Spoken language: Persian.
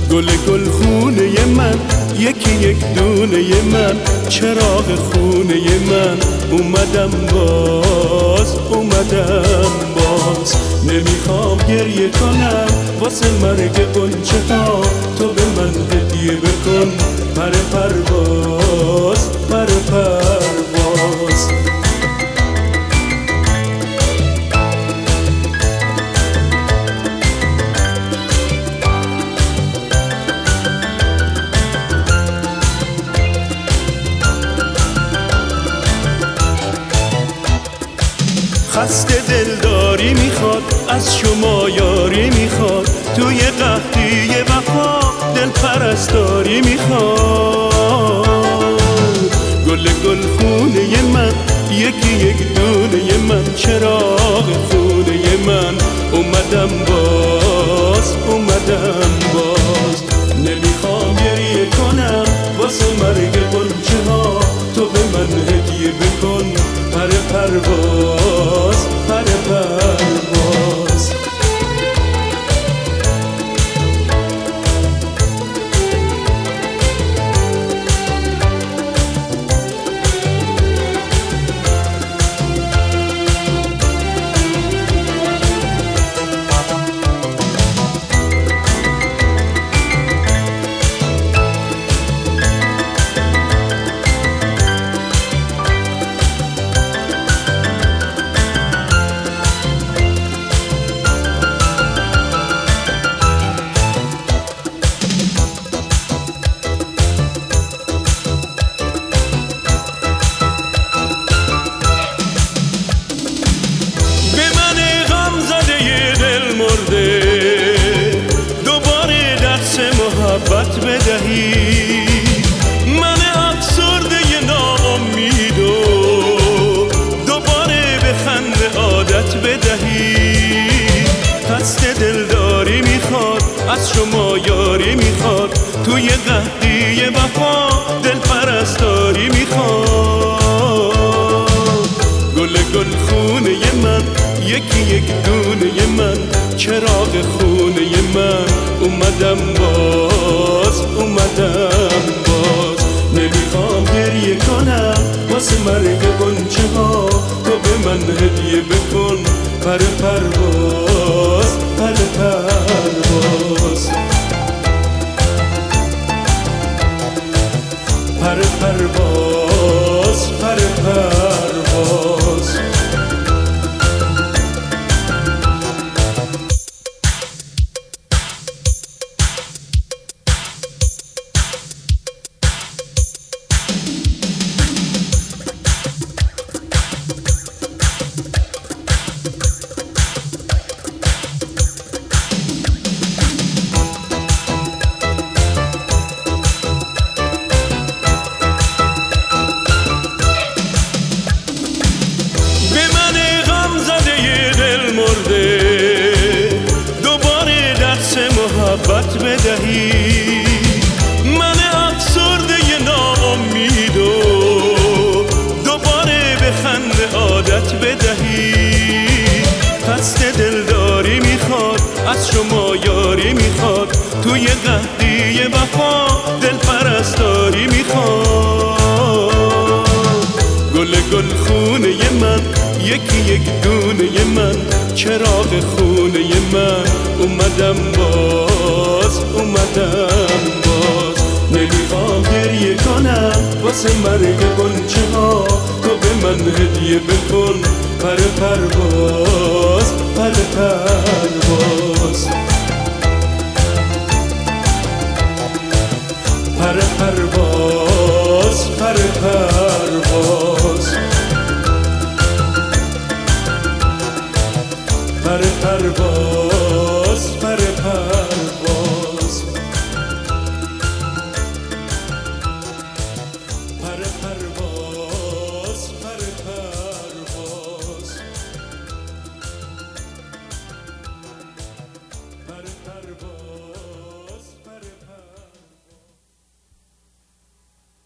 گل گل خونه من، یکی یک دونه من، چراغ خونه من. اومدم باز نمیخوام گریه کنم واسه مرگ غنچه ها. تو به من هدیه بکن پر پرواز، پر پرواز. خسته دلداری میخواد، از شما یاری میخواد، توی قحطی وفا دل پرستاری میخواد. گل گل خونه من، یکی یک دونه من، چراغ خونه من. اومدم باز نمیخوام گریه کنم واسه مرگ غنچه ها. تو به من هدیه بکن پر پرواز، پر پرواز. دوباره درس محبت بدهی، من افسرده ناامیدو دوباره به خنده عادت بدهی. خسته دلداری میخواد، از شما یاری میخواد، توی قحطی وفا دل پرستاری میخواد. گل گل خونه من، یکی یک دونه من، چراغ خونه من. اومدم باز نمیخوام گریه کنم واسه مرگ غنچه ها. تو به من هدیه بکن پر پرواز، پر پرواز. پر پرواز، پر پرواز. دوباره درس محبت بدهی، من افسرده ناامیدو دوباره به خنده عادت بدهی. خسته دلداری میخواد، از شما یاری میخواد، توی قحطی وفا دل پرستاری میخواد. گل گل خونه من، یکی یک دونه من، چراغ خونه من. اومدم باز نمیخوام گریه کنم واسه مرگ غنچه ها. تو به من هدیه بکن پر پرواز، پر پرواز. پر پرواز، پر پرواز. پر پرواز.